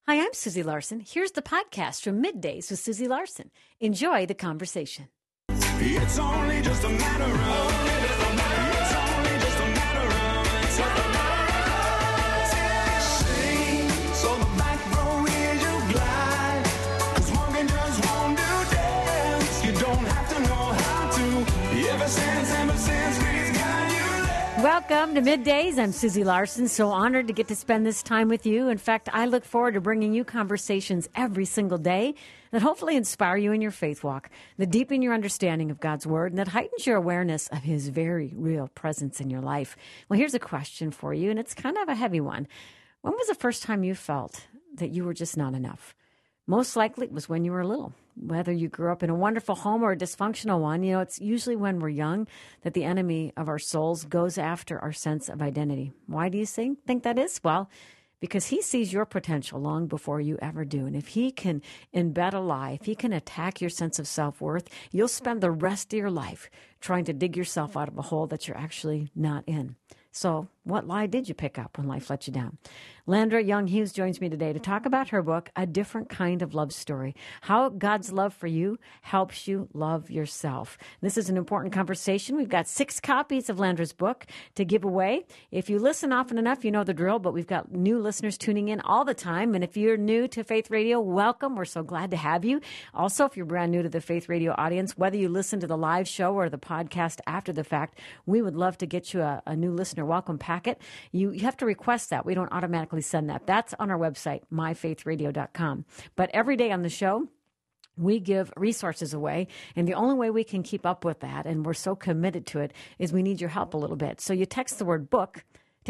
Hi, I'm Susie Larson. Here's the podcast from Middays with Susie Larson. Enjoy the conversation. It's only just a matter of, it's only just a matter of, sing, so the back row is your glide, 'cause walking just won't do dance, you don't have to know how to, ever since we've got you there. Welcome to Middays. I'm Susie Larson. So honored to get to spend this time with you. In fact, I look forward to bringing you conversations every single day that hopefully inspire you in your faith walk, that deepen your understanding of God's Word, and that heightens your awareness of His very real presence in your life. Well, here's a question for you, and it's kind of a heavy one. When was the first time you felt that you were just not enough? Most likely it was when you were little. Whether you grew up in a wonderful home or a dysfunctional one, it's usually when we're young that the enemy of our souls goes after our sense of identity. Why do you think that is? Well, because he sees your potential long before you ever do. And if he can embed a lie, if he can attack your sense of self-worth, you'll spend the rest of your life trying to dig yourself out of a hole that you're actually not in. So what lie did you pick up when life let you down? Landra Young-Hughes joins me today to talk about her book, A Different Kind of Love Story, how God's love for you helps you love yourself. This is an important conversation. We've got 6 copies of Landra's book to give away. If you listen often enough, you know the drill, but we've got new listeners tuning in all the time. And if you're new to Faith Radio, welcome. We're so glad to have you. Also, if you're brand new to the Faith Radio audience, whether you listen to the live show or the podcast after the fact, we would love to get you a new listener welcome packet. You have to request that. We don't automatically send that. That's on our website, myfaithradio.com. But every day on the show, we give resources away, and the only way we can keep up with that, and we're so committed to it, is we need your help a little bit. So you text the word book to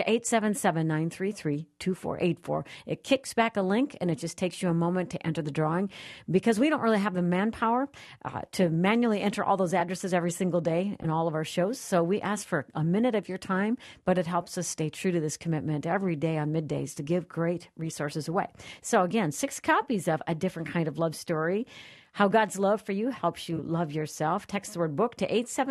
877-933-2484. It kicks back a link, and it just takes you a moment to enter the drawing, because we don't really have the manpower to manually enter all those addresses every single day in all of our shows. So we ask for a minute of your time, but it helps us stay true to this commitment every day on middays to give great resources away. So again, 6 copies of A Different Kind of Love Story, how God's love for you helps you love yourself. Text the word book to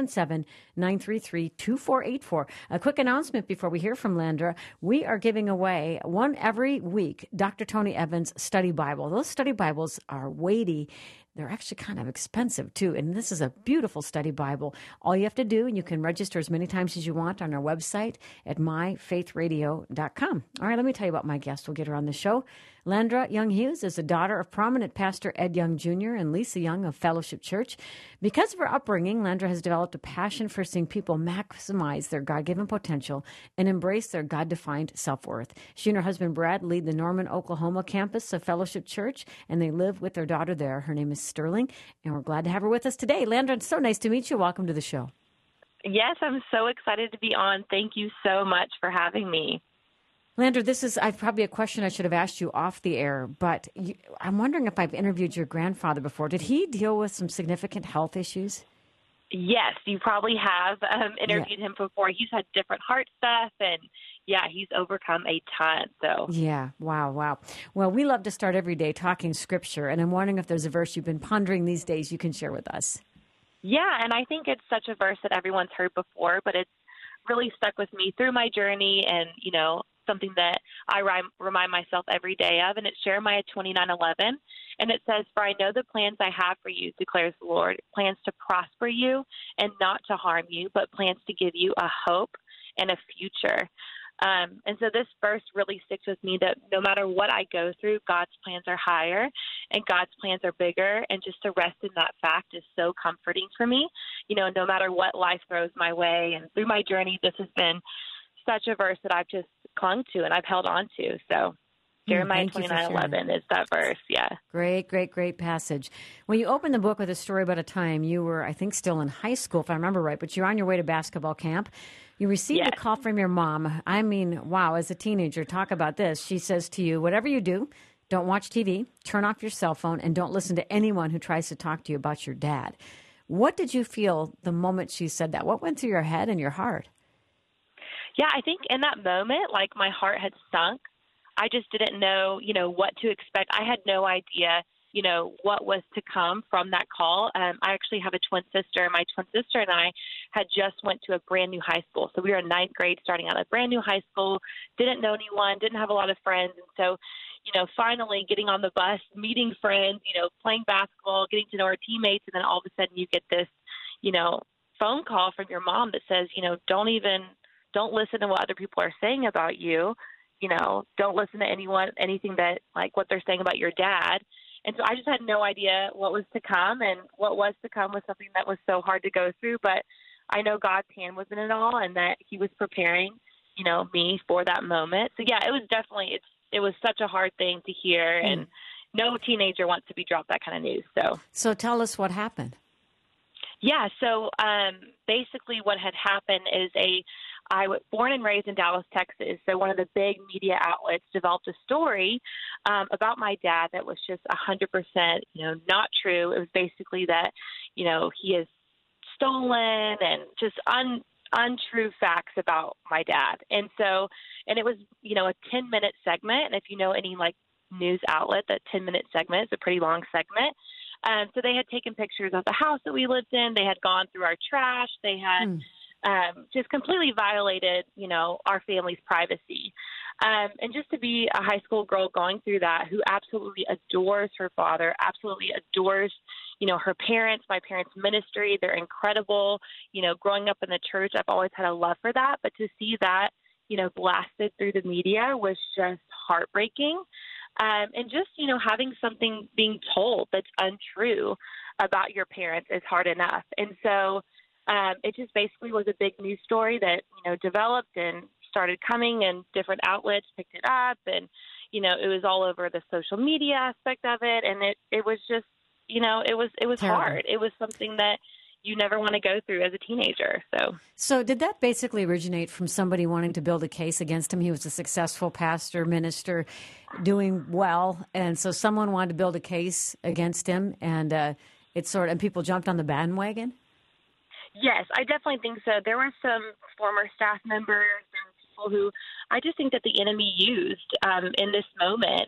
877-933-2484. A quick announcement before we hear from Landra. We are giving away one every week, Dr. Tony Evans Study Bible. Those study Bibles are weighty. They're actually kind of expensive, too. And this is a beautiful study Bible. All you have to do, and you can register as many times as you want on our website at myfaithradio.com. All right, let me tell you about my guest. We'll get her on the show. Landra Young-Hughes is the daughter of prominent pastor Ed Young Jr. and Lisa Young of Fellowship Church. Because of her upbringing, Landra has developed a passion for seeing people maximize their God-given potential and embrace their God-defined self-worth. She and her husband Brad lead the Norman, Oklahoma campus of Fellowship Church, and they live with their daughter there. Her name is Sterling, and we're glad to have her with us today. Landra, it's so nice to meet you. Welcome to the show. Yes, I'm so excited to be on. Thank you so much for having me. Landra, this is probably a question I should have asked you off the air, but I'm wondering if I've interviewed your grandfather before. Did he deal with some significant health issues? Yes, you probably have interviewed him before. He's had different heart stuff, and he's overcome a ton. So yeah, wow. Well, we love to start every day talking Scripture, and I'm wondering if there's a verse you've been pondering these days you can share with us. Yeah, and I think it's such a verse that everyone's heard before, but it's really stuck with me through my journey, and something that I remind myself every day of, and it's Jeremiah 29:11, and it says, "For I know the plans I have for you, declares the Lord, plans to prosper you and not to harm you, but plans to give you a hope and a future." And so this verse really sticks with me, that no matter what I go through, God's plans are higher and God's plans are bigger. And just to rest in that fact is so comforting for me, no matter what life throws my way. And through my journey, this has been such a verse that I've just clung to and I've held on to. So Jeremiah 29:11 is that verse, yeah. Great passage. When you open the book with a story about a time you were, I think, still in high school, if I remember right, but you're on your way to basketball camp. You received a call from your mom. I mean, wow, as a teenager, talk about this. She says to you, whatever you do, don't watch TV, turn off your cell phone, and don't listen to anyone who tries to talk to you about your dad. What did you feel the moment she said that? What went through your head and your heart? Yeah, I think in that moment, like, my heart had sunk. I just didn't know, what to expect. I had no idea, what was to come from that call. I actually have a twin sister. My twin sister and I had just went to a brand new high school. So we were in ninth grade starting out at a brand new high school, didn't know anyone, didn't have a lot of friends. And so, finally getting on the bus, meeting friends, playing basketball, getting to know our teammates, and then all of a sudden you get this, phone call from your mom that says, don't listen to what other people are saying about you. Don't listen to anything that like what they're saying about your dad. And so I just had no idea what was to come, and what was to come was something that was so hard to go through. But I know God's hand was in it all, and that He was preparing, me for that moment. So yeah, it was definitely, it was such a hard thing to hear, and no teenager wants to be dropped that kind of news. So tell us what happened. Yeah, so basically what had happened is I was born and raised in Dallas, Texas, so one of the big media outlets developed a story about my dad that was just 100%, not true. It was basically that, he is stolen and just untrue facts about my dad. And it was, a 10-minute segment, and if you know any, like, news outlet, that 10-minute segment is a pretty long segment. So they had taken pictures of the house that we lived in. They had gone through our trash. They had just completely violated, our family's privacy. And just to be a high school girl going through that, who absolutely adores her father, absolutely adores, her parents, my parents' ministry. They're incredible. Growing up in the church, I've always had a love for that. But to see that, blasted through the media was just heartbreaking. And just, having something being told that's untrue about your parents is hard enough. And so it just basically was a big news story that, developed and started coming, and different outlets picked it up. And, it was all over the social media aspect of it. And it was just, it was Terrible. hard. It was something that you never want to go through as a teenager. So did that basically originate from somebody wanting to build a case against him? He was a successful pastor, minister, doing well, and so someone wanted to build a case against him, and and people jumped on the bandwagon? Yes, I definitely think so. There were some former staff members and people who I just think that the enemy used in this moment,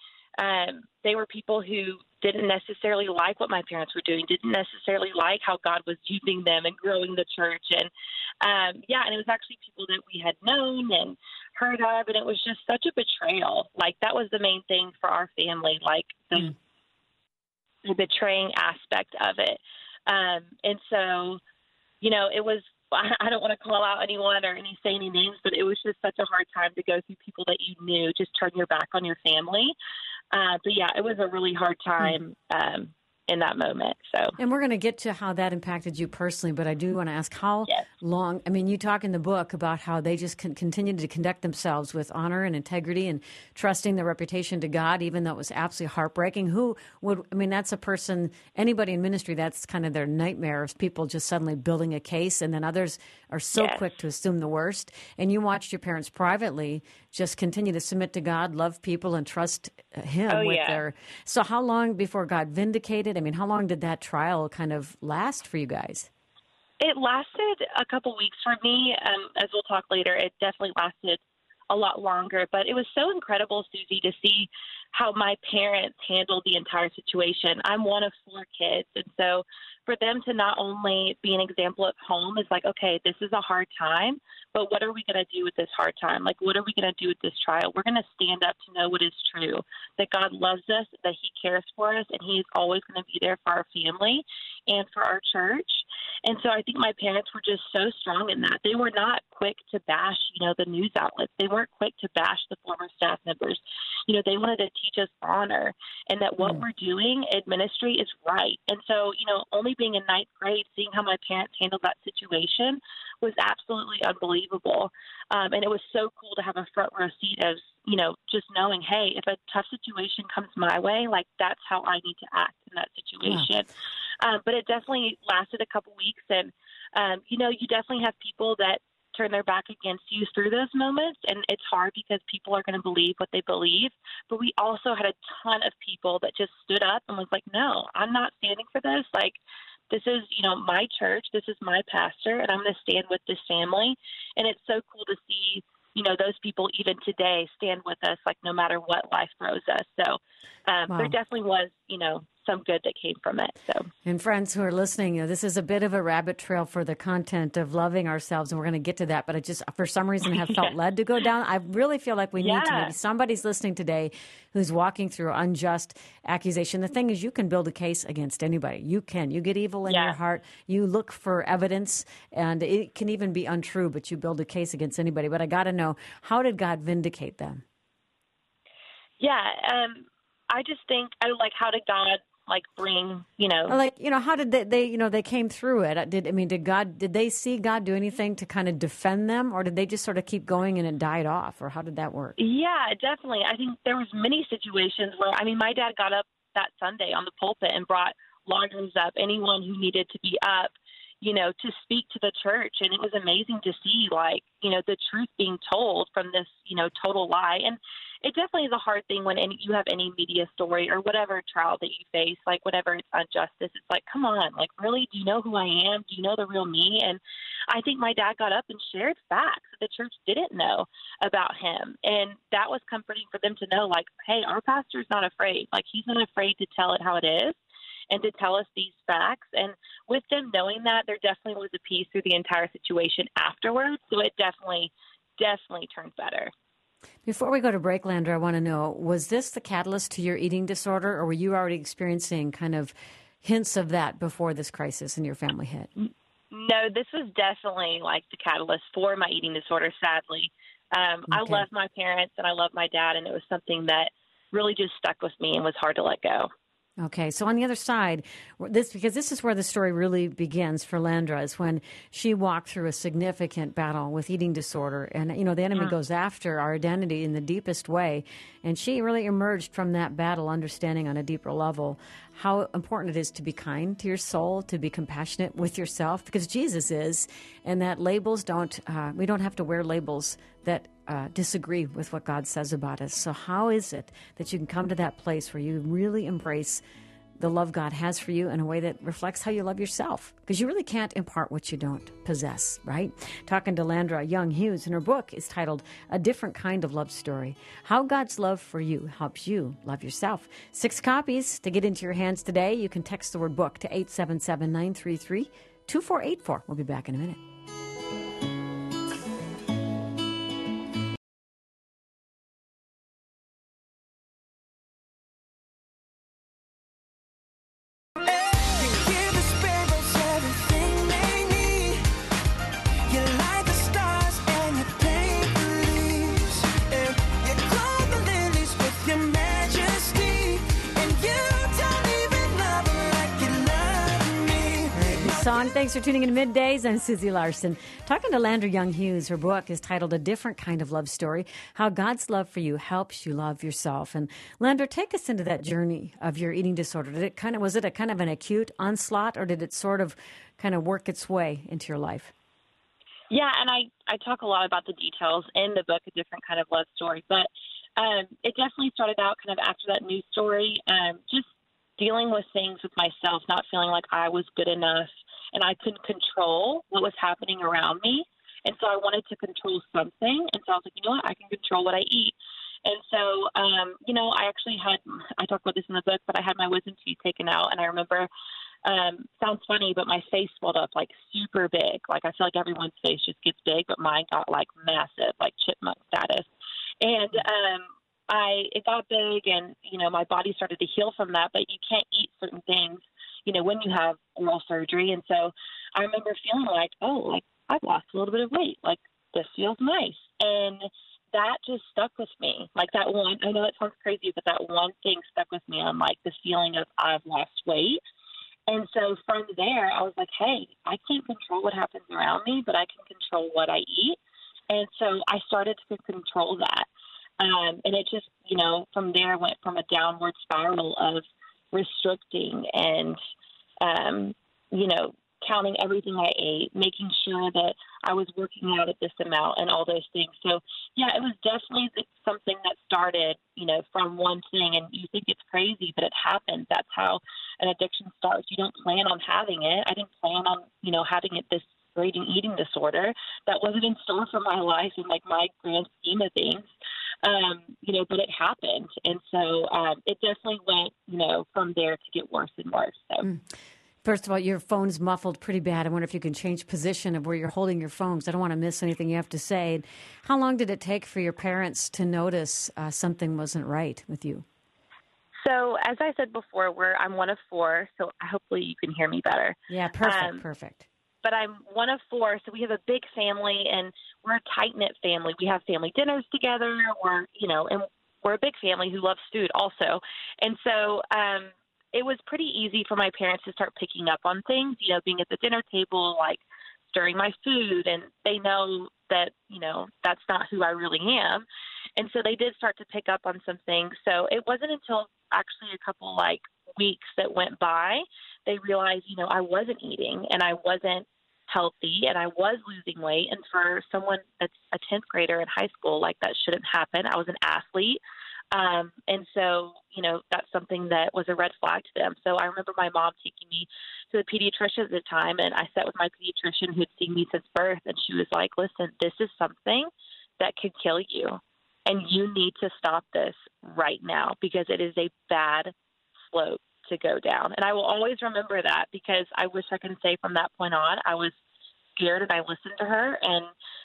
and they were people who didn't necessarily like what my parents were doing, didn't necessarily like how God was using them and growing the church. And and it was actually people that we had known and heard of, and it was just such a betrayal. Like, that was the main thing for our family, like the betraying aspect of it. And so, it was, I don't want to call out anyone or say any names, but it was just such a hard time to go through people that you knew, just turn your back on your family. But yeah, it was a really hard time in that moment. And we're going to get to how that impacted you personally, but I do want to ask how long, you talk in the book about how they just continued to conduct themselves with honor and integrity and trusting their reputation to God, even though it was absolutely heartbreaking. That's a person, anybody in ministry, that's kind of their nightmare, of people just suddenly building a case, and then others are so quick to assume the worst. And you watched your parents privately just continue to submit to God, love people, and trust Him So how long before God vindicated? How long did that trial kind of last for you guys? It lasted a couple weeks for me. As we'll talk later, it definitely lasted a lot longer. But it was so incredible, Susie, to see how my parents handled the entire situation. I'm one of 4 kids. And so for them to not only be an example at home is like, okay, this is a hard time, but what are we going to do with this hard time? Like, what are we going to do with this trial? We're going to stand up to know what is true, that God loves us, that He cares for us, and He is always going to be there for our family and for our church. And so I think my parents were just so strong in that. They were not quick to bash, the news outlets. They weren't quick to bash the former staff members. They wanted to teach us honor, and that what we're doing in ministry is right. And so, only being in 9th grade, seeing how my parents handled that situation was absolutely unbelievable. And it was so cool to have a front row seat of, just knowing, hey, if a tough situation comes my way, like, that's how I need to act in that situation. But it definitely lasted a couple weeks. And, you definitely have people that turn their back against you through those moments. And it's hard because people are going to believe what they believe. But we also had a ton of people that just stood up and was like, no, I'm not standing for this. Like, this is, my church. This is my pastor, and I'm going to stand with this family. And it's so cool to see, those people even today stand with us, like, no matter what life throws us. So Wow. There definitely was, some good that came from it. So, And friends who are listening, this is a bit of a rabbit trail for the content of loving ourselves, and we're going to get to that. But I just, for some reason, have felt led to go down. I really feel like we need to. Yeah. Maybe somebody's listening today who's walking through unjust accusation. The thing is, you can build a case against anybody. You can. You get evil in your heart. You look for evidence, and it can even be untrue, but you build a case against anybody. But I got to know, how did God vindicate them? Yeah, I just think, how did God bring, how did they came through it? Did they see God do anything to kind of defend them, or did they just sort of keep going and it died off, or how did that work? Yeah, definitely. I think there was many situations where, my dad got up that Sunday on the pulpit and brought lawyers up, anyone who needed to be up, to speak to the church. And it was amazing to see, the truth being told from this, total lie. And it definitely is a hard thing when you have any media story or whatever trial that you face, whatever it's injustice. It's come on, really, do you know who I am? Do you know the real me? And I think my dad got up and shared facts that the church didn't know about him. And that was comforting for them to know, hey, our pastor's not afraid. He's not afraid to tell it how it is and to tell us these facts. And with them knowing that, there definitely was a peace through the entire situation afterwards. So it definitely turned better. Before we go to break, Landra, I want to know, was this the catalyst to your eating disorder, or were you already experiencing kind of hints of that before this crisis in your family hit? No, this was definitely the catalyst for my eating disorder, sadly. I love my parents and I love my dad, and it was something that really just stuck with me and was hard to let go. Okay, so on the other side, because this is where the story really begins for Landra, is when she walked through a significant battle with eating disorder. And, the enemy goes after our identity in the deepest way. And she really emerged from that battle understanding on a deeper level how important it is to be kind to your soul, to be compassionate with yourself, because Jesus is, and that labels we don't have to wear labels that disagree with what God says about us. So how is it that you can come to that place where you really embrace the love God has for you in a way that reflects how you love yourself? Because you really can't impart what you don't possess, right? Talking to Landra Young Hughes, and her book is titled A Different Kind of Love Story, How God's Love for You Helps You Love Yourself. 6 copies to get into your hands today. You can text the word book to 877-933-2484. We'll be back in a minute. Thanks for tuning in to Middays. I'm Susie Larson. Talking to Landra Young Hughes. Her book is titled A Different Kind of Love Story, How God's Love for You Helps You Love Yourself. And Landra, take us into that journey of your eating disorder. Was it a kind of an acute onslaught, or did it sort of kind of work its way into your life? Yeah, and I talk a lot about the details in the book, A Different Kind of Love Story. But it definitely started out kind of after that news story, just dealing with things with myself, not feeling like I was good enough and I couldn't control what was happening around me. And so I wanted to control something. And so I was like, you know what, I can control what I eat. And so, I talk about this in the book, but I had my wisdom teeth taken out. And I remember, sounds funny, but my face swelled up super big. I feel like everyone's face just gets big, but mine got massive, chipmunk status. And it got big, and, my body started to heal from that, but you can't eat certain things, when you have oral surgery. And so I remember feeling I've lost a little bit of weight. This feels nice. And that just stuck with me. That one, I know it sounds crazy, but that one thing stuck with me on this feeling of I've lost weight. And so from there, I was like, hey, I can't control what happens around me, but I can control what I eat. And so I started to control that. And it just, from there went from a downward spiral of restricting and, counting everything I ate, making sure that I was working out at this amount and all those things. So, yeah, it was definitely something that started, from one thing. And you think it's crazy, but it happens. That's how an addiction starts. You don't plan on having it. I didn't plan on, having it this great eating disorder. That wasn't in store for my life and my grand scheme of things. but it happened. And so it definitely went, from there to get worse and worse. So. First of all, your phone's muffled pretty bad. I wonder if you can change position of where you're holding your phone, because I don't want to miss anything you have to say. How long did it take for your parents to notice something wasn't right with you? So as I said before, I'm one of four, so hopefully you can hear me better. Yeah, perfect. But I'm one of four, so we have a big family, and we're a tight-knit family. We have family dinners together. And we're a big family who loves food also. And so it was pretty easy for my parents to start picking up on things, being at the dinner table, like stirring my food, and they know that, that's not who I really am. And so they did start to pick up on some things. So it wasn't until actually a couple weeks that went by, they realized, I wasn't eating and I wasn't healthy and I was losing weight. And for someone that's a 10th grader in high school, that shouldn't happen. I was an athlete. And so, that's something that was a red flag to them. So I remember my mom taking me to the pediatrician at the time, and I sat with my pediatrician who had seen me since birth, and she was like, listen, this is something that could kill you, and you need to stop this right now because it is a bad slope to go down. And I will always remember that because I wish I could say from that point on, I was scared and I listened to her, and,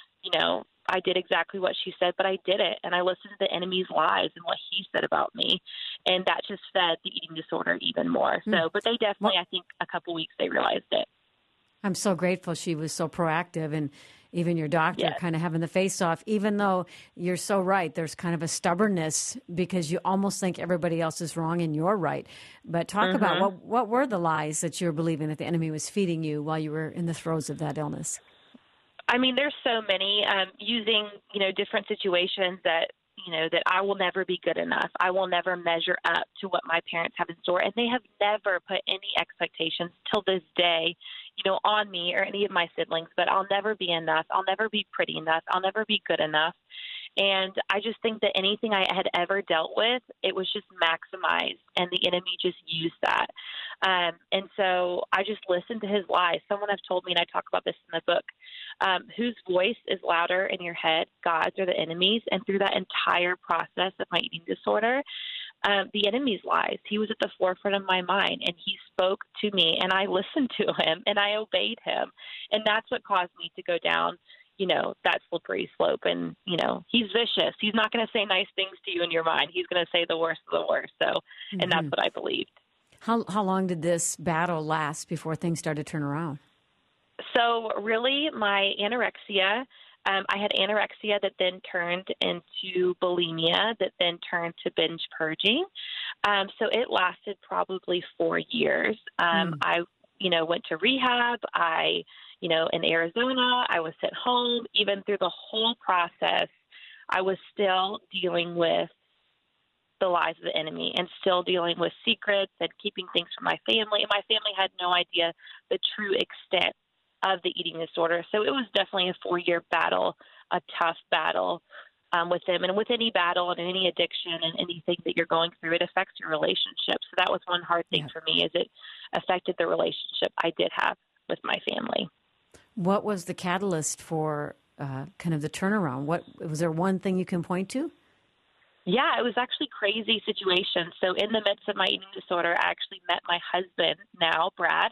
I did exactly what she said, but I did it. And I listened to the enemy's lies and what he said about me. And that just fed the eating disorder even more. So, but they definitely, I think a couple weeks, they realized it. I'm so grateful she was so proactive, and even your doctor kind of having the face off, even though you're so right. There's kind of a stubbornness because you almost think everybody else is wrong and you're right. But talk about what were the lies that you were believing that the enemy was feeding you while you were in the throes of that illness? I mean, there's so many using, different situations that I will never be good enough. I will never measure up to what my parents have in store. And they have never put any expectations till this day, on me or any of my siblings, but I'll never be enough. I'll never be pretty enough. I'll never be good enough. And I just think that anything I had ever dealt with, it was just maximized, and the enemy just used that. And so I just listened to his lies. Someone have told me, and I talk about this in the book, whose voice is louder in your head, God's or the enemy's? And through that entire process of my eating disorder, the enemy's lies, he was at the forefront of my mind, and he spoke to me, and I listened to him, and I obeyed him. And that's what caused me to go down that slippery slope. And, he's vicious. He's not going to say nice things to you in your mind. He's going to say the worst of the worst. So, and that's what I believed. How long did this battle last before things started to turn around? So really my anorexia, I had anorexia that then turned into bulimia, that then turned to binge purging. So it lasted probably 4 years. I, went to rehab. In Arizona, I was sent home. Even through the whole process, I was still dealing with the lies of the enemy and still dealing with secrets and keeping things from my family. And my family had no idea the true extent of the eating disorder. So it was definitely a 4-year battle, a tough battle with them. And with any battle and any addiction and anything that you're going through, it affects your relationship. So that was one hard thing for me, is it affected the relationship I did have with my family. What was the catalyst for kind of the turnaround? Was there one thing you can point to? Yeah, it was actually crazy situation. So in the midst of my eating disorder, I actually met my husband now, Brad.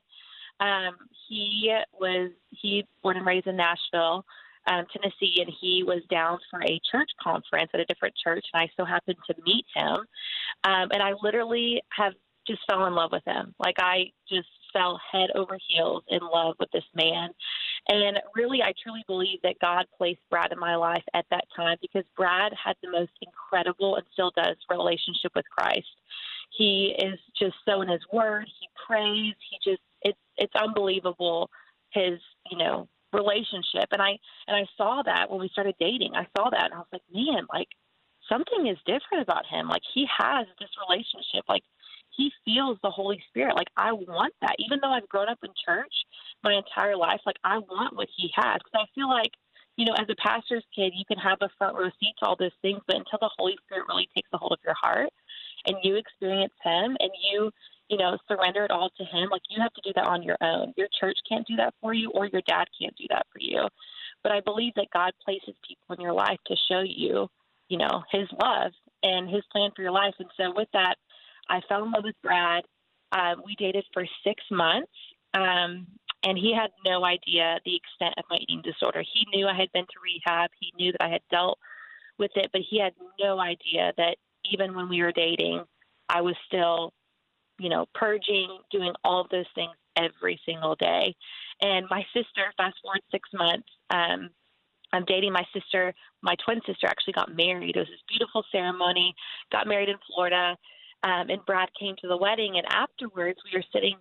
He born and raised in Nashville, Tennessee, and he was down for a church conference at a different church, and I so happened to meet him. And I literally have just fell in love with him. I just fell head over heels in love with this man. And really, I truly believe that God placed Brad in my life at that time because Brad had the most incredible, and still does, relationship with Christ. He is just so in his word. He prays. It's unbelievable, his, relationship. And I saw that when we started dating. I saw that and I was like, man, something is different about him. He has this relationship. He feels the Holy Spirit. I want that. Even though I've grown up in church my entire life, I want what he has. Because I feel as a pastor's kid, you can have a front row seat to all those things, but until the Holy Spirit really takes a hold of your heart and you experience him and you surrender it all to him, you have to do that on your own. Your church can't do that for you, or your dad can't do that for you. But I believe that God places people in your life to show you his love and his plan for your life. And so with that, I fell in love with Brad. We dated for 6 months, and he had no idea the extent of my eating disorder. He knew I had been to rehab. He knew that I had dealt with it, but he had no idea that even when we were dating, I was still, purging, doing all of those things every single day. And my sister, fast forward 6 months, I'm dating my sister. My twin sister actually got married. It was this beautiful ceremony, got married in Florida. And Brad came to the wedding, and afterwards we were sitting,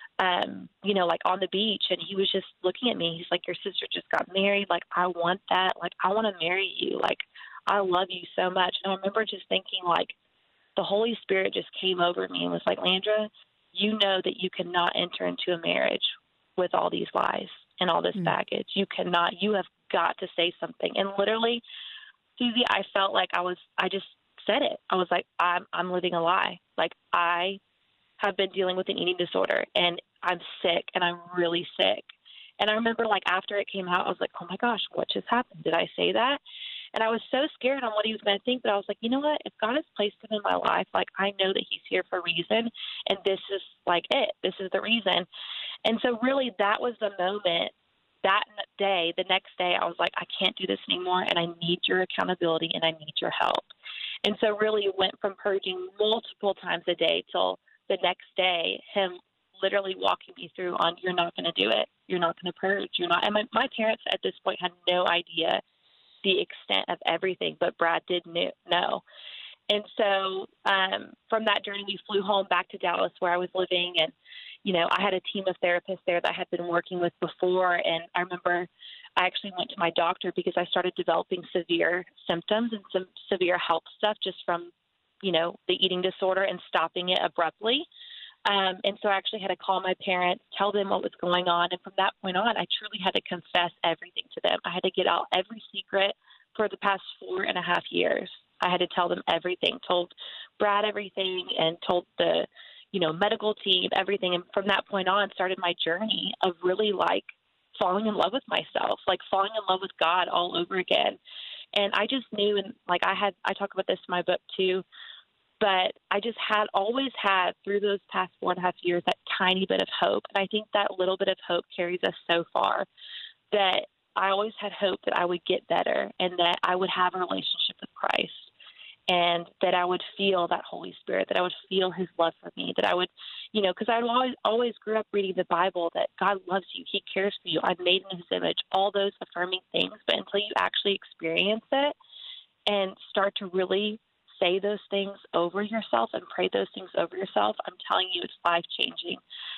like on the beach, and he was just looking at me. He's like, your sister just got married. Like, I want that. Like, I want to marry you. Like, I love you so much. And I remember just thinking, like, the Holy Spirit just came over me and was like, Landra, you know that you cannot enter into a marriage with all these lies and all this baggage. You cannot. You have got to say something. And literally, Susie, I felt like I just said it. I was like, I'm living a lie. Like, I have been dealing with an eating disorder, and I'm sick, and I'm really sick. And I remember, like, after it came out, I was like, oh my gosh, what just happened? Did I say that? And I was so scared on what he was going to think, but I was like, you know what? If God has placed him in my life, like, I know that he's here for a reason, and this is like it. This is the reason. And so really that was the moment. That day, the next day, I was like, I can't do this anymore, and I need your accountability, and I need your help. And so really it went from purging multiple times a day till the next day, him literally walking me through on, you're not going to do it. You're not going to purge. You're not. And my parents at this point had no idea the extent of everything, but Brad did know. And so from that journey, we flew home back to Dallas where I was living. And, I had a team of therapists there that I had been working with before. And I remember I actually went to my doctor because I started developing severe symptoms and some severe health stuff just from, the eating disorder and stopping it abruptly. And so I actually had to call my parents, tell them what was going on. And from that point on, I truly had to confess everything to them. I had to get out every secret for the past 4.5 years. I had to tell them everything, told Brad everything, and told the, medical team everything. And from that point on started my journey of really like falling in love with myself, like falling in love with God all over again. And I just knew, and like I talk about this in my book too, but I just always had through those past 4.5 years that tiny bit of hope. And I think that little bit of hope carries us so far, that I always had hope that I would get better and that I would have a relationship with Christ and that I would feel that Holy Spirit, that I would feel his love for me, that I would, because I always grew up reading the Bible that God loves you. He cares for you. I'm made in his image, all those affirming things. But until you actually experience it and start to really say those things over yourself and pray those things over yourself, I'm telling you, it's life-changing.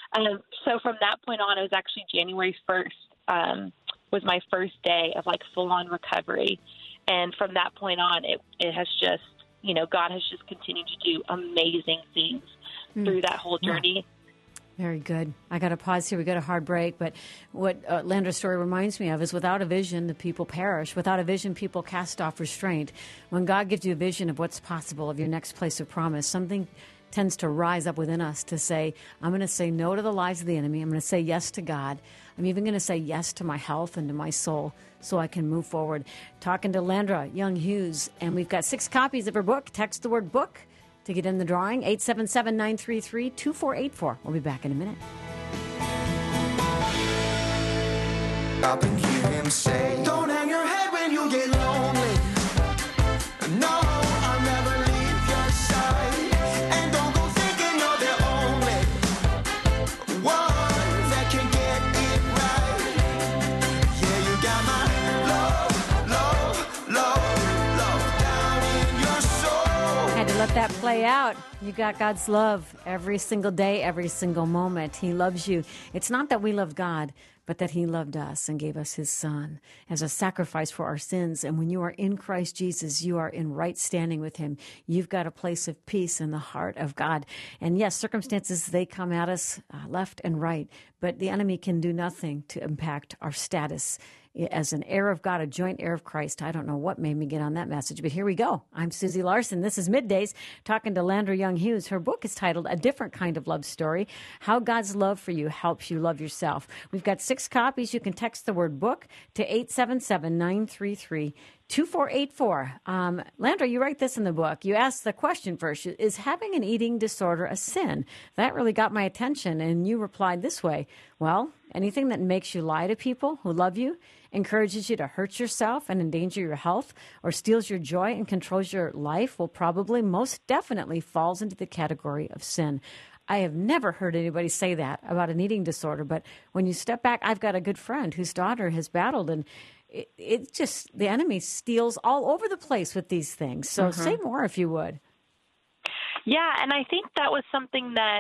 So from that point on, it was actually January 1st was my first day of like full-on recovery. And from that point on, it has just, God has just continued to do amazing things through that whole journey. Very good. I got to pause here. We got a hard break. But what Landra's story reminds me of is without a vision, the people perish. Without a vision, people cast off restraint. When God gives you a vision of what's possible, of your next place of promise, something tends to rise up within us to say, I'm going to say no to the lies of the enemy. I'm going to say yes to God. I'm even going to say yes to my health and to my soul so I can move forward. Talking to Landra Young Hughes, and we've got 6 copies of her book. Text the word book to get in the drawing, 877-933-2484. We'll be back in a minute. Stop and hear him say, don't hang your head when you get lonely. No, I'll never leave your side. And don't go thinking you're the only one that can get it right. Yeah, you got my love down in your soul. Had to let that play out. You got God's love every single day, every single moment. He loves you. It's not that we love God, but that he loved us and gave us his son as a sacrifice for our sins. And when you are in Christ Jesus, you are in right standing with him. You've got a place of peace in the heart of God. And yes, circumstances, they come at us left and right, but the enemy can do nothing to impact our status as an heir of God, a joint heir of Christ. I don't know what made me get on that message, but here we go. I'm Susie Larson. This is Middays, talking to Landra Young Hughes. Her book is titled A Different Kind of Love Story, How God's Love for You Helps You Love Yourself. We've got 6 copies. You can text the word book to 877-933-2484. Landra, you write this in the book. You ask the question first, is having an eating disorder a sin? That really got my attention, and you replied this way: well, anything that makes you lie to people who love you, encourages you to hurt yourself and endanger your health, or steals your joy and controls your life will probably, most definitely, falls into the category of sin. I have never heard anybody say that about an eating disorder, but when you step back, I've got a good friend whose daughter has battled, and it just, the enemy steals all over the place with these things. So say more if you would. Yeah, and I think that was something that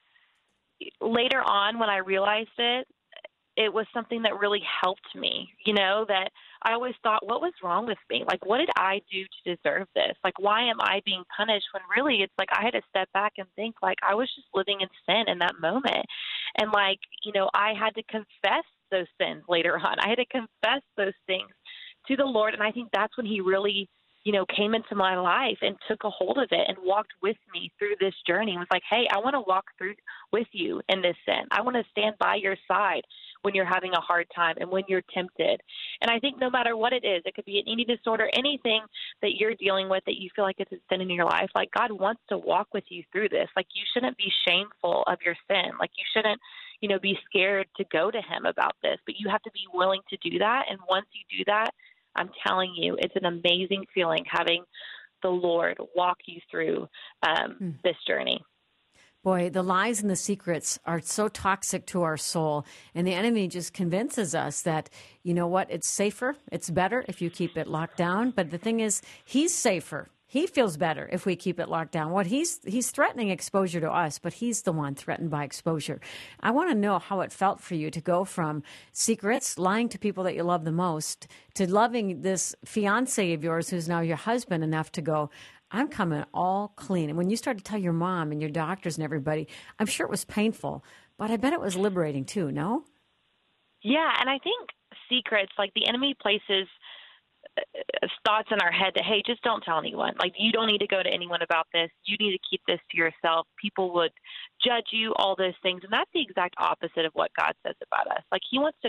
later on when I realized it, it was something that really helped me, that I always thought, what was wrong with me? Like, what did I do to deserve this? Like, why am I being punished when really it's like I had to step back and think, like, I was just living in sin in that moment. And, like, I had to confess those sins later on. I had to confess those things to the Lord. And I think that's when he really, came into my life and took a hold of it and walked with me through this journey. And was like, hey, I want to walk through with you in this sin. I want to stand by your side when you're having a hard time and when you're tempted. And I think no matter what it is, it could be an eating disorder, anything that you're dealing with that you feel like it's a sin in your life, like God wants to walk with you through this. Like, you shouldn't be shameful of your sin. Like, you shouldn't, be scared to go to him about this, but you have to be willing to do that. And once you do that, I'm telling you, it's an amazing feeling having the Lord walk you through this journey. Boy, the lies and the secrets are so toxic to our soul, and the enemy just convinces us that, it's safer, it's better if you keep it locked down. But the thing is, he's safer. He feels better if we keep it locked down. What he's threatening exposure to us, but he's the one threatened by exposure. I want to know how it felt for you to go from secrets, lying to people that you love the most, to loving this fiance of yours who's now your husband enough to go, I'm coming all clean. And when you started to tell your mom and your doctors and everybody, I'm sure it was painful, but I bet it was liberating too, no? Yeah, and I think secrets, like the enemy places thoughts in our head that, hey, just don't tell anyone. Like, you don't need to go to anyone about this. You need to keep this to yourself. People would judge you, all those things. And that's the exact opposite of what God says about us. Like, he wants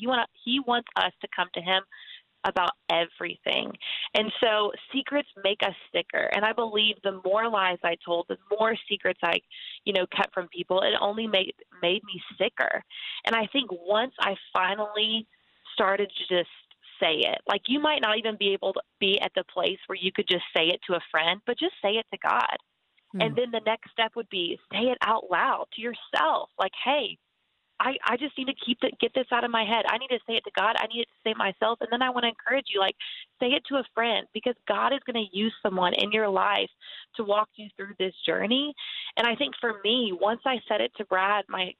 us to come to him about everything. And so secrets make us sicker. And I believe the more lies I told, the more secrets I, kept from people, it only made me sicker. And I think once I finally started to just say it, like, you might not even be able to be at the place where you could just say it to a friend, but just say it to God. And then the next step would be say it out loud to yourself. Like, hey, I just need to get this out of my head. I need to say it to God. I need to say it myself. And then I want to encourage you, like, say it to a friend, because God is going to use someone in your life to walk you through this journey. And I think for me, once I said it to Brad, my,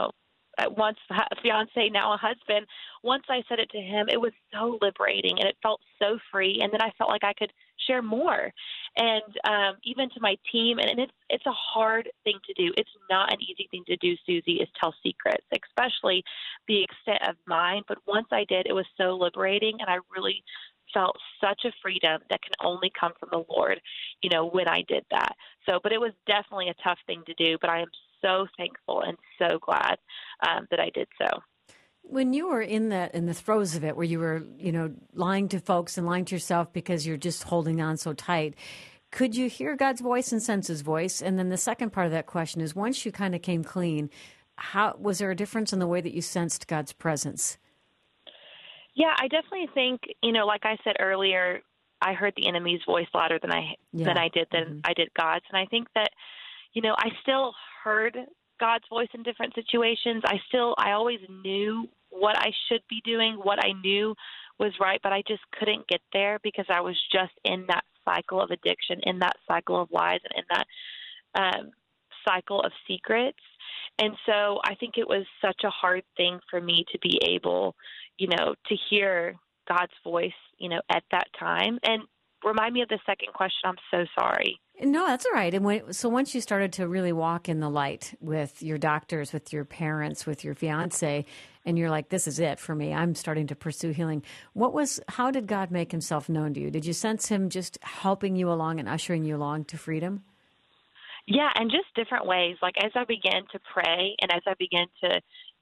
once a fiance, now a husband, once I said it to him, it was so liberating and it felt so free. And then I felt like I could share more. And even to my team, and it's a hard thing to do. It's not an easy thing to do, Susie, is tell secrets, especially the extent of mine. But once I did, it was so liberating, and I really felt such a freedom that can only come from the Lord, when I did that. So, but it was definitely a tough thing to do, but I am so thankful and so glad that I did so. When you were in the throes of it, where you were, lying to folks and lying to yourself because you're just holding on so tight, could you hear God's voice and sense his voice? And then the second part of that question is, once you kind of came clean, how was there a difference in the way that you sensed God's presence? Yeah, I definitely think, like I said earlier, I heard the enemy's voice louder than I did God's. And I think that, I still heard God's voice in different situations. I always knew what I should be doing, what I knew was right, but I just couldn't get there because I was just in that cycle of addiction, in that cycle of lies, and in that cycle of secrets. And so I think it was such a hard thing for me to be able, to hear God's voice, at that time. And remind me of the second question. I'm so sorry. No, that's all right. And so once you started to really walk in the light with your doctors, with your parents, with your fiance, and you're like, this is it for me. I'm starting to pursue healing. How did God make himself known to you? Did you sense him just helping you along and ushering you along to freedom? Yeah, and just different ways. Like as I began to pray and as I began to,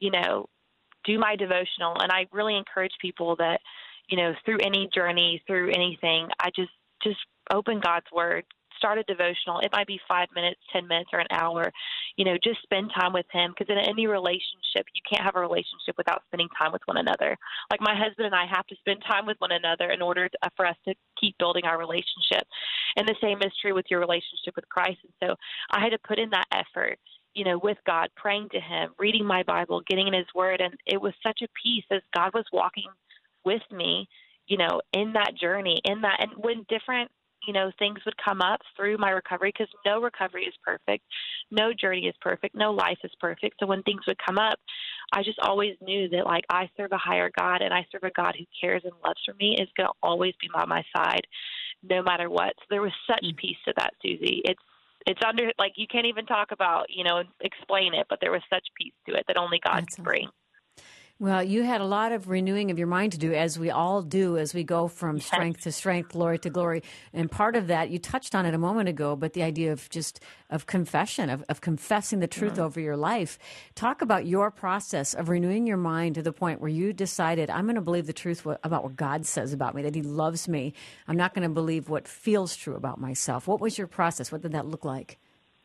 do my devotional, and I really encourage people that, through any journey, through anything, I just open God's Word, start a devotional. It might be 5 minutes, 10 minutes, or an hour. Just spend time with him, because in any relationship, you can't have a relationship without spending time with one another. Like my husband and I have to spend time with one another in order for us to keep building our relationship. And the same is true with your relationship with Christ. And so I had to put in that effort, with God, praying to him, reading my Bible, getting in his Word. And it was such a peace as God was walking with me, in that journey, and when different things would come up through my recovery, because no recovery is perfect. No journey is perfect. No life is perfect. So when things would come up, I just always knew that, like, I serve a higher God, and I serve a God who cares and loves for me, is going to always be by my side no matter what. So there was such peace to that, Susie. It's under, like, you can't even talk about, and explain it, but there was such peace to it that only God can bring. Well, you had a lot of renewing of your mind to do, as we all do, as we go from strength to strength, glory to glory. And part of that, you touched on it a moment ago, but the idea of confession, of confessing the truth over your life. Talk about your process of renewing your mind to the point where you decided, I'm going to believe the truth about what God says about me, that he loves me. I'm not going to believe what feels true about myself. What was your process? What did that look like?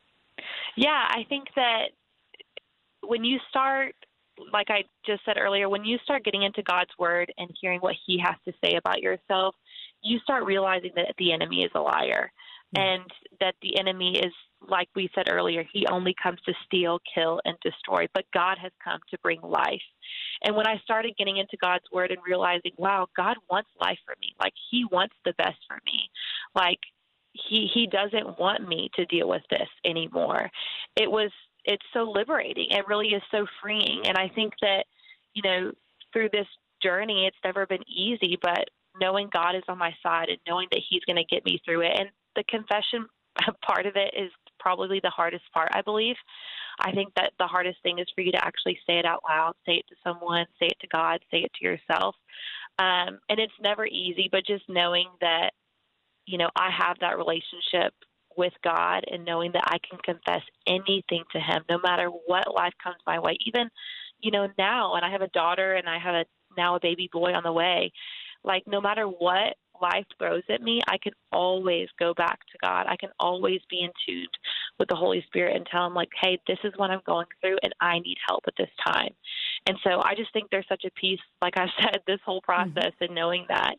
Yeah, I think that when you start, like I just said earlier, when you start getting into God's Word and hearing what he has to say about yourself, you start realizing that the enemy is a liar, and that the enemy is, like we said earlier, he only comes to steal, kill, and destroy, but God has come to bring life. And when I started getting into God's Word and realizing, wow, God wants life for me, like he wants the best for me, like he doesn't want me to deal with this anymore. It's so liberating. It really is so freeing. And I think that, through this journey, it's never been easy, but knowing God is on my side and knowing that he's going to get me through it. And the confession part of it is probably the hardest part, I believe. I think that the hardest thing is for you to actually say it out loud, say it to someone, say it to God, say it to yourself. And it's never easy, but just knowing that, I have that relationship with God, and knowing that I can confess anything to him, no matter what life comes my way. Even, now, and I have a daughter, and I have now a baby boy on the way, like no matter what life throws at me, I can always go back to God. I can always be in tune with the Holy Spirit and tell him, like, hey, this is what I'm going through, and I need help at this time. And so I just think there's such a peace, like I said, this whole process, and knowing that,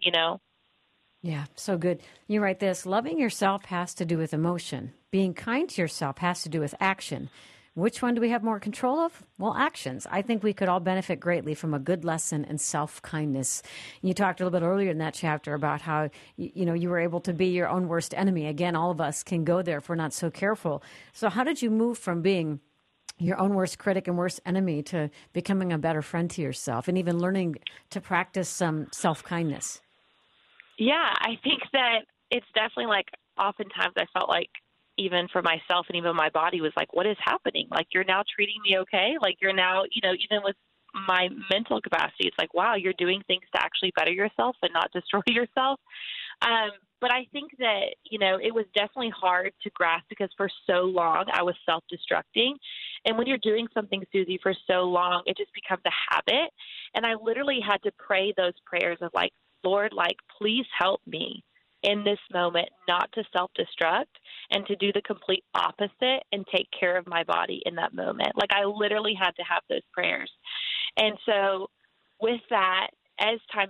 Yeah, so good. You write this: loving yourself has to do with emotion. Being kind to yourself has to do with action. Which one do we have more control of? Well, actions. I think we could all benefit greatly from a good lesson in self-kindness. You talked a little bit earlier in that chapter about how, you were able to be your own worst enemy. Again, all of us can go there if we're not so careful. So how did you move from being your own worst critic and worst enemy to becoming a better friend to yourself, and even learning to practice some self-kindness? Yeah, I think that it's definitely, like, oftentimes I felt like, even for myself and even my body was like, what is happening? Like, you're now treating me okay? Like, you're now, even with my mental capacity, it's like, wow, you're doing things to actually better yourself and not destroy yourself. But I think that, it was definitely hard to grasp, because for so long I was self-destructing. And when you're doing something, Susie, for so long, it just becomes a habit. And I literally had to pray those prayers of, like, Lord, like, please help me in this moment not to self-destruct and to do the complete opposite and take care of my body in that moment. Like, I literally had to have those prayers. And so with that, as time,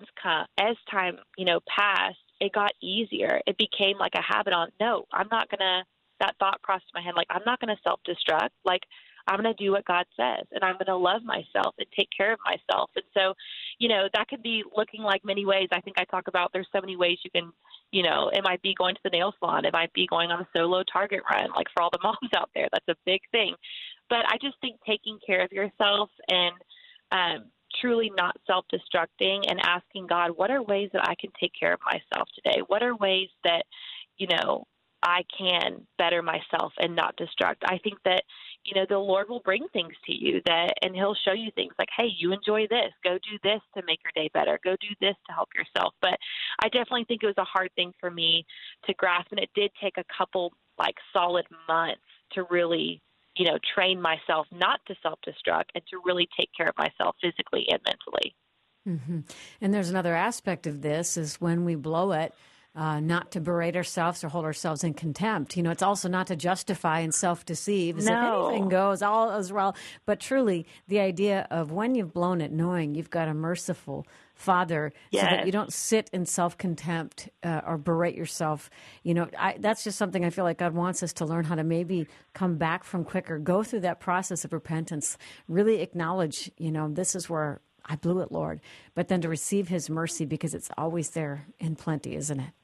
passed, it got easier. It became like a habit on, no, I'm not going to, that thought crossed my head, like, I'm not going to self-destruct. Like, I'm going to do what God says, and I'm going to love myself and take care of myself. And so, that could be looking like many ways. I think I talk about there's so many ways you can, it might be going to the nail salon. It might be going on a solo Target run, like for all the moms out there. That's a big thing. But I just think taking care of yourself and truly not self-destructing and asking God, what are ways that I can take care of myself today? What are ways that, I can better myself and not destruct. I think that, the Lord will bring things to you and he'll show you things like, hey, you enjoy this, go do this to make your day better, go do this to help yourself. But I definitely think it was a hard thing for me to grasp. And it did take a couple solid months to really, train myself not to self-destruct and to really take care of myself physically and mentally. Mm-hmm. And there's another aspect of this is when we blow it, not to berate ourselves or hold ourselves in contempt. It's also not to justify and self-deceive as if anything goes, all is well. But truly, the idea of when you've blown it, knowing you've got a merciful Father, so that you don't sit in self-contempt or berate yourself. That's just something I feel like God wants us to learn how to maybe come back from quicker, go through that process of repentance, really acknowledge, this is where I blew it, Lord, but then to receive his mercy because it's always there in plenty, isn't it?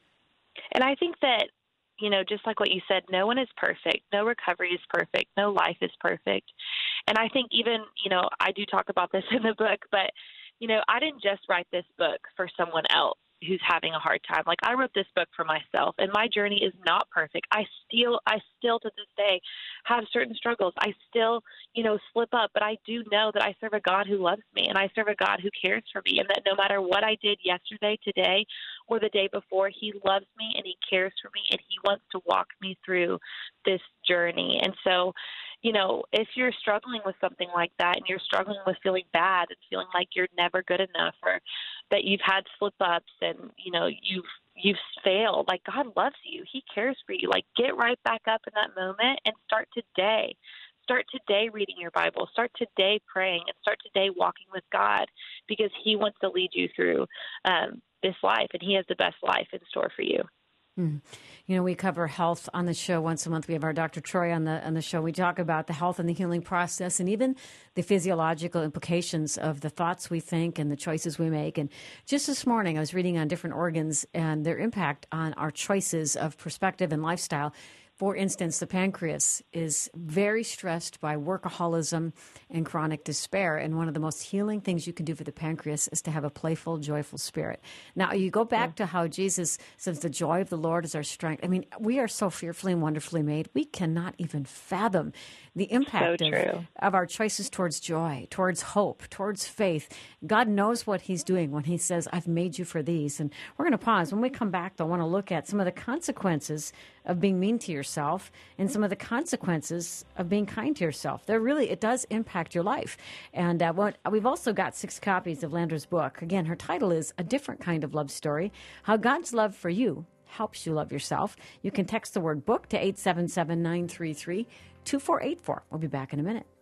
And I think that, just like what you said, no one is perfect. No recovery is perfect. No life is perfect. And I think even, I do talk about this in the book, but, I didn't just write this book for someone else who's having a hard time. I wrote this book for myself, and my journey is not perfect. I still to this day have certain struggles. I still, slip up, but I do know that I serve a God who loves me, and I serve a God who cares for me, and that no matter what I did yesterday, today, or the day before, he loves me and he cares for me, and he wants to walk me through this journey. And so, if you're struggling with something like that and you're struggling with feeling bad and feeling like you're never good enough or that you've had slip-ups and, you've failed, God loves you. He cares for you. Get right back up in that moment and start today. Start today reading your Bible. Start today praying and start today walking with God because he wants to lead you through this life, and he has the best life in store for you. Mm. We cover health on the show once a month. We have our Dr. Troy on the show. We talk about the health and the healing process and even the physiological implications of the thoughts we think and the choices we make. And just this morning, I was reading on different organs and their impact on our choices of perspective and lifestyle. For instance, the pancreas is very stressed by workaholism and chronic despair. And one of the most healing things you can do for the pancreas is to have a playful, joyful spirit. Now, you go back to how Jesus says the joy of the Lord is our strength. I mean, we are so fearfully and wonderfully made. We cannot even fathom the impact of our choices towards joy, towards hope, towards faith. God knows what he's doing when he says, I've made you for these. And we're going to pause. When we come back, though, I want to look at some of the consequences of being mean to yourself and some of the consequences of being kind to yourself. It does impact your life. And we've also got 6 copies of Landra's book. Again, her title is A Different Kind of Love Story, How God's Love for You Helps You Love Yourself. You can text the word book to 877-933-2484. We'll be back in a minute.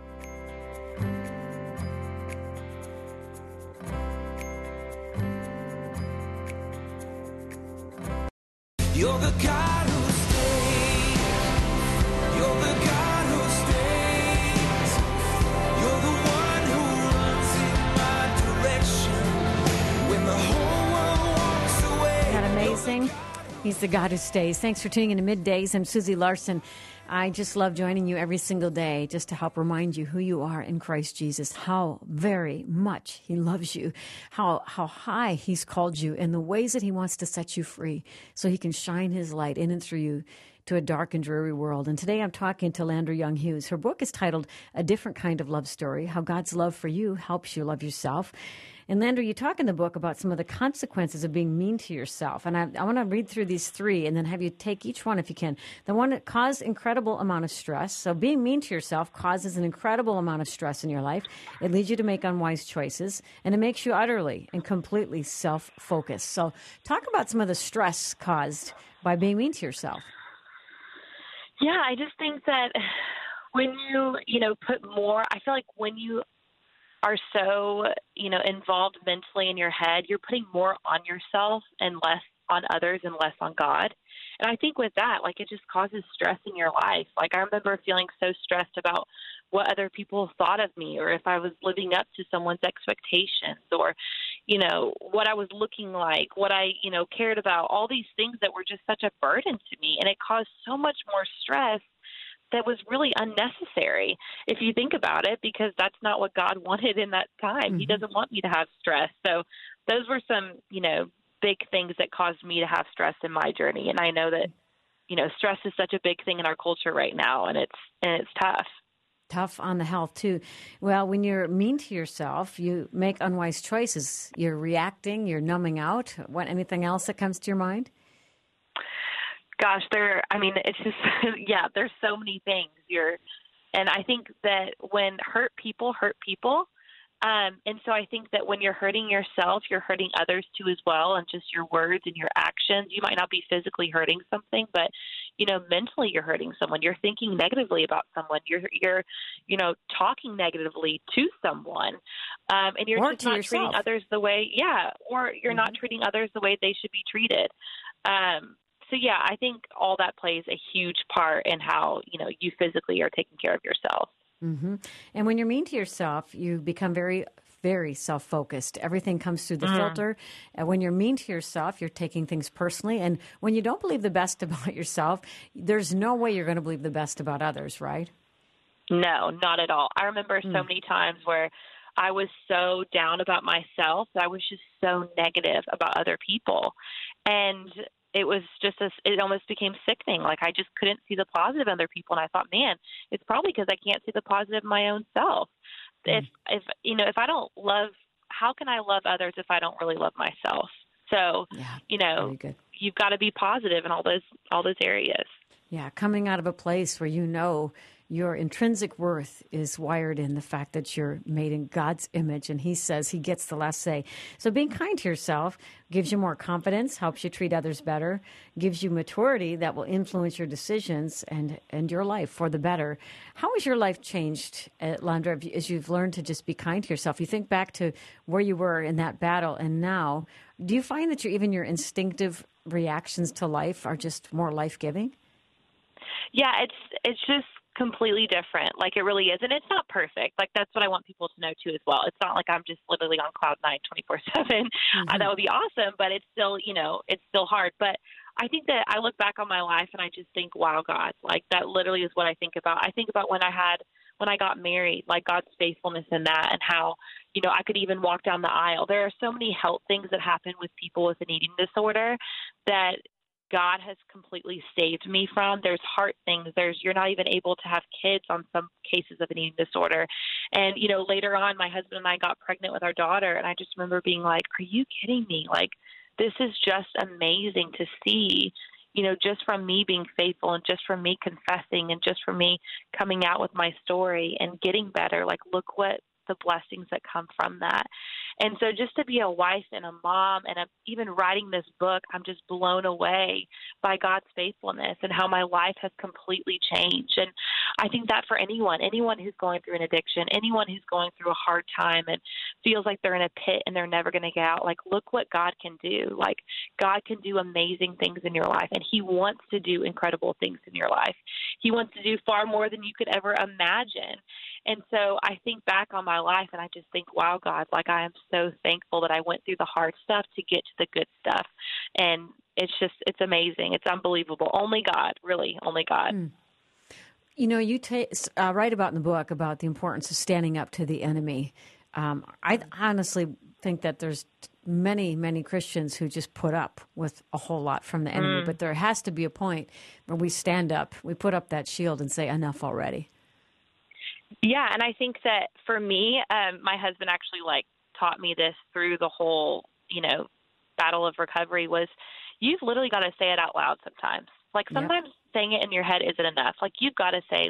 You're the God who stays. You're the God who stays. You're the one who runs in my direction when the whole world walks away. Isn't that amazing? He's the God who stays. Thanks for tuning in to Middays. I'm Susie Larson. I just love joining you every single day just to help remind you who you are in Christ Jesus, how very much he loves you, how high he's called you, and the ways that he wants to set you free so he can shine his light in and through you to a dark and dreary world. And today I'm talking to Landra Young-Hughes. Her book is titled A Different Kind of Love Story, How God's Love for You Helps You Love Yourself. And Landra, you talk in the book about some of the consequences of being mean to yourself. And I want to read through these 3 and then have you take each one if you can. The one that caused incredible amount of stress. So being mean to yourself causes an incredible amount of stress in your life. It leads you to make unwise choices, and it makes you utterly and completely self-focused. So talk about some of the stress caused by being mean to yourself. Yeah, I just think that when you, put more, I feel like when you are so, involved mentally in your head, you're putting more on yourself and less on others and less on God. And I think with that, it just causes stress in your life. I remember feeling so stressed about what other people thought of me, or if I was living up to someone's expectations, or, what I was looking like, what I, cared about, all these things that were just such a burden to me. And it caused so much more stress that was really unnecessary if you think about it, because that's not what God wanted in that time. Mm-hmm. He doesn't want me to have stress. So those were some, big things that caused me to have stress in my journey. And I know that stress is such a big thing in our culture right now, and it's tough. Tough on the health, too. Well, when you're mean to yourself, you make unwise choices. You're reacting, you're numbing out. Anything else that comes to your mind? Gosh, it's just, yeah, there's so many things. And I think that when hurt people, and so I think that when you're hurting yourself, you're hurting others too as well, and just your words and your actions. You might not be physically hurting something, but mentally you're hurting someone. You're thinking negatively about someone. You're talking negatively to someone, and you're or just not yourself. treating others the way, or you're not treating others the way they should be treated. So yeah, I think all that plays a huge part in how you physically are taking care of yourself. Mm-hmm. And when you're mean to yourself, you become very, very self-focused. Everything comes through the filter. And when you're mean to yourself, you're taking things personally. And when you don't believe the best about yourself, there's no way you're going to believe the best about others, right? No, not at all. I remember so many times where I was so down about myself that I was just so negative about other people. And it was just it almost became sickening. Like I just couldn't see the positive in other people. And I thought, man, it's probably because I can't see the positive in my own self. If I don't love, how can I love others if I don't really love myself? So, very good. You've got to be positive in all those areas. Yeah. Coming out of a place where your intrinsic worth is wired in the fact that you're made in God's image, and he says he gets the last say. So being kind to yourself gives you more confidence, helps you treat others better, gives you maturity that will influence your decisions and your life for the better. How has your life changed, Landra, as you've learned to just be kind to yourself? You think back to where you were in that battle and now, do you find that even your instinctive reactions to life are just more life-giving? Yeah, it's just completely different. Like it really is. And it's not perfect. Like that's what I want people to know too as well. It's not like I'm just literally on cloud 9 24/7. That would be awesome, but it's still, it's still hard. But I think that I look back on my life and I just think, wow, God, like that literally is what I think about. I think about when I got married, like God's faithfulness in that, and how, I could even walk down the aisle. There are so many health things that happen with people with an eating disorder that God has completely saved me from. There's heart things. You're not even able to have kids on some cases of an eating disorder. And, later on, my husband and I got pregnant with our daughter. And I just remember being like, are you kidding me? Like, this is just amazing to see, just from me being faithful and just from me confessing and just from me coming out with my story and getting better. Like, look what the blessings that come from that. And so just to be a wife and a mom and even writing this book, I'm just blown away by God's faithfulness and how my life has completely changed. And I think that for anyone who's going through an addiction, anyone who's going through a hard time and feels like they're in a pit and they're never going to get out, like, look what God can do. Like, God can do amazing things in your life, and he wants to do incredible things in your life. He wants to do far more than you could ever imagine. And so I think back on my life and I just think, wow, God, like I am so thankful that I went through the hard stuff to get to the good stuff. And it's amazing. It's unbelievable. Only God, really, only God. You write about in the book about the importance of standing up to the enemy. I honestly think that there's many, many Christians who just put up with a whole lot from the enemy. But there has to be a point where we stand up, we put up that shield and say, enough already. Yeah, and I think that for me, my husband actually taught me this through the whole, battle of recovery was you've literally got to say it out loud sometimes. Like sometimes saying it in your head isn't enough. Like you've got to say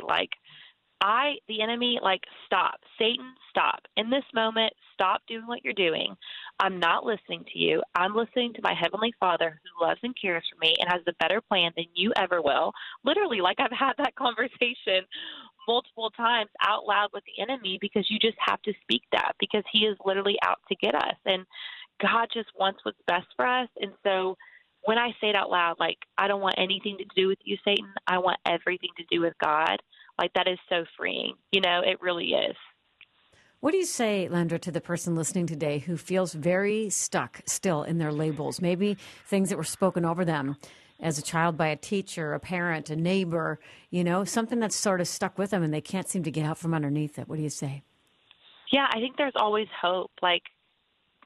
the enemy, stop. Satan, stop. In this moment, stop doing what you're doing. I'm not listening to you. I'm listening to my Heavenly Father who loves and cares for me and has a better plan than you ever will. Literally, I've had that conversation multiple times out loud with the enemy because you just have to speak that because he is literally out to get us. And God just wants what's best for us. And so when I say it out loud, I don't want anything to do with you, Satan. I want everything to do with God. That is so freeing. It really is. What do you say, Landra, to the person listening today who feels very stuck still in their labels, maybe things that were spoken over them as a child by a teacher, a parent, a neighbor, something that's sort of stuck with them and they can't seem to get out from underneath it? What do you say? Yeah, I think there's always hope.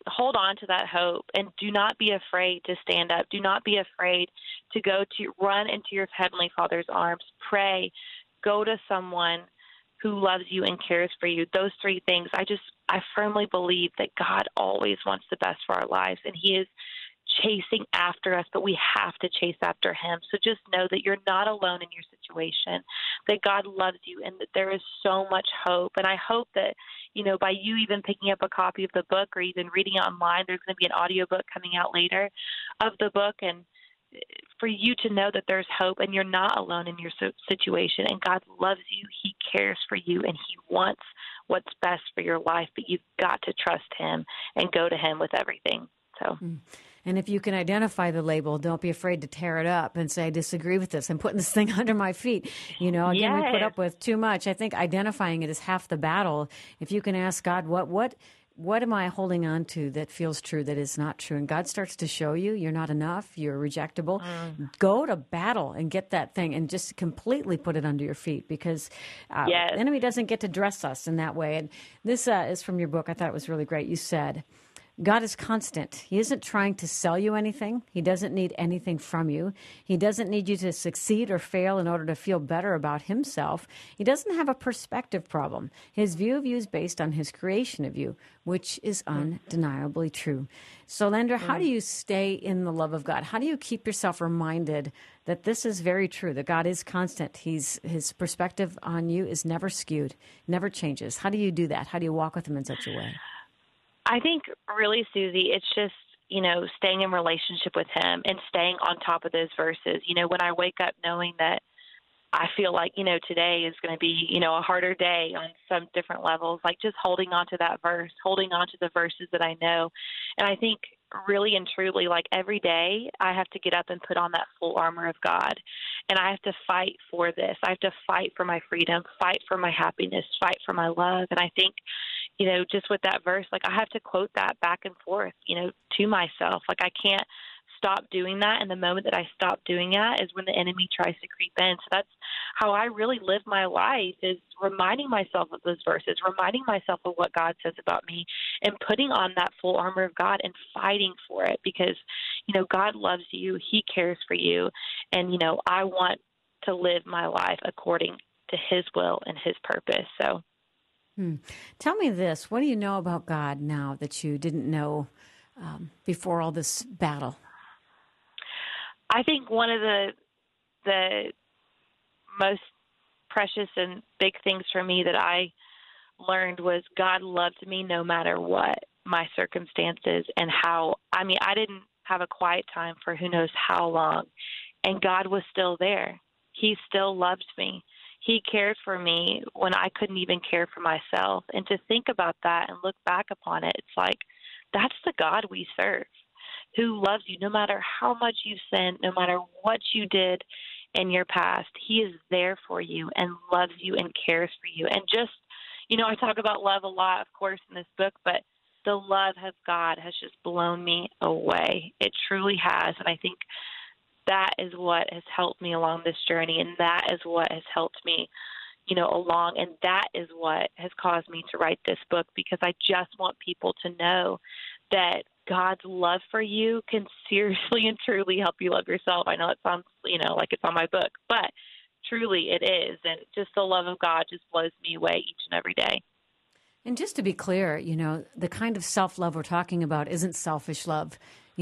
hold on to that hope and do not be afraid to stand up. Do not be afraid to run into your Heavenly Father's arms, pray, go to someone who loves you and cares for you. Those three things, I firmly believe that God always wants the best for our lives, and He is chasing after us, but we have to chase after Him. So just know that you're not alone in your situation, that God loves you, and that there is so much hope. And I hope that, by you even picking up a copy of the book or even reading it online, there's going to be an audiobook coming out later of the book, and for you to know that there's hope and you're not alone in your situation, and God loves you, He cares for you, and He wants what's best for your life, but you've got to trust Him and go to Him with everything. So. And if you can identify the label, don't be afraid to tear it up and say, I disagree with this. I'm putting this thing under my feet. Again, we put up with too much. I think identifying it is half the battle. If you can ask God, what am I holding on to that feels true, that is not true? And God starts to show you you're not enough, you're rejectable. Go to battle and get that thing and just completely put it under your feet, because the enemy doesn't get to dress us in that way. And this is from your book. I thought it was really great. You said, God is constant. He isn't trying to sell you anything. He doesn't need anything from you. He doesn't need you to succeed or fail in order to feel better about Himself. He doesn't have a perspective problem. His view of you is based on His creation of you, which is undeniably true. So, Landra, how do you stay in the love of God? How do you keep yourself reminded that this is very true, that God is constant? His perspective on you is never skewed, never changes. How do you do that? How do you walk with Him in such a way? I think really, Susie, it's just, staying in relationship with Him and staying on top of those verses. When I wake up knowing that I feel like, today is going to be, a harder day on some different levels, like just holding on to that verse, holding on to the verses that I know. And I think really and truly, like every day, I have to get up and put on that full armor of God. And I have to fight for this. I have to fight for my freedom, fight for my happiness, fight for my love. And I think, just with that verse, like I have to quote that back and forth, to myself. Like I can't stop doing that. And the moment that I stop doing that is when the enemy tries to creep in. So that's how I really live my life, is reminding myself of those verses, reminding myself of what God says about me, and putting on that full armor of God and fighting for it, because, God loves you. He cares for you. And, I want to live my life according to His will and His purpose. So. Tell me this. What do you know about God now that you didn't know before all this battle? I think one of the most precious and big things for me that I learned was God loved me no matter what my circumstances and how. I didn't have a quiet time for who knows how long, and God was still there. He still loved me. He cared for me when I couldn't even care for myself. And to think about that and look back upon it, it's like, that's the God we serve, who loves you no matter how much you've sinned, no matter what you did in your past. He is there for you and loves you and cares for you. And just, I talk about love a lot, of course, in this book, but the love of God has just blown me away. It truly has. And I think that is what has helped me along this journey, and that is what has helped me, along, and that is what has caused me to write this book, because I just want people to know that God's love for you can seriously and truly help you love yourself. I know it sounds, like it's on my book, but truly it is, and just the love of God just blows me away each and every day. And just to be clear, the kind of self-love we're talking about isn't selfish love.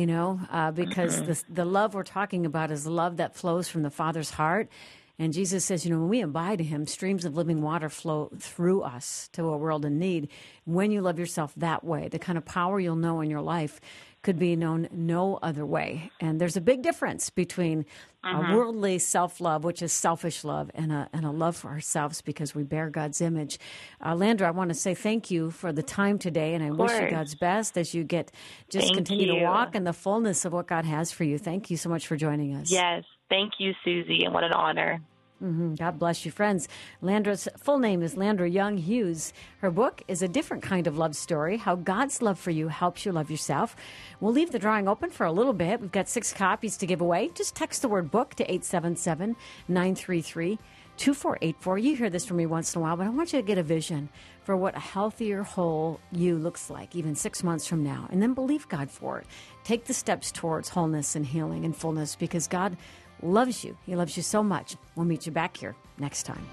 Because the love we're talking about is the love that flows from the Father's heart. And Jesus says, when we abide in Him, streams of living water flow through us to a world in need. When you love yourself that way, the kind of power you'll know in your life could be known no other way. And there's a big difference between a worldly self-love, which is selfish love, and a love for ourselves because we bear God's image. Landra, I want to say thank you for the time today, and I wish you God's best as you continue to walk in the fullness of what God has for you. Thank you so much for joining us. Yes. Thank you, Susie, and what an honor. God bless you, friends. Landra's full name is Landra Young Hughes. Her book is A Different Kind of Love Story, How God's Love for You Helps You Love Yourself. We'll leave the drawing open for a little bit. We've got 6 copies to give away. Just text the word book to 877-933 2484. You hear this from me once in a while, but I want you to get a vision for what a healthier, whole you looks like even 6 months from now, and then believe God for it. Take the steps towards wholeness and healing and fullness because God loves you. He loves you so much. We'll meet you back here next time.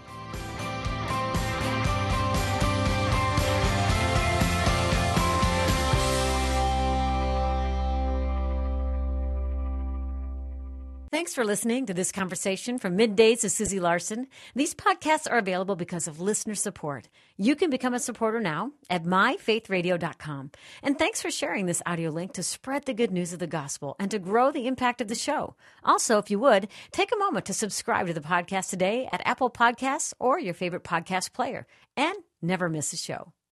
Thanks for listening to this conversation from Middays with Susie Larson. These podcasts are available because of listener support. You can become a supporter now at myfaithradio.com. And thanks for sharing this audio link to spread the good news of the gospel and to grow the impact of the show. Also, if you would, take a moment to subscribe to the podcast today at Apple Podcasts or your favorite podcast player. And never miss a show.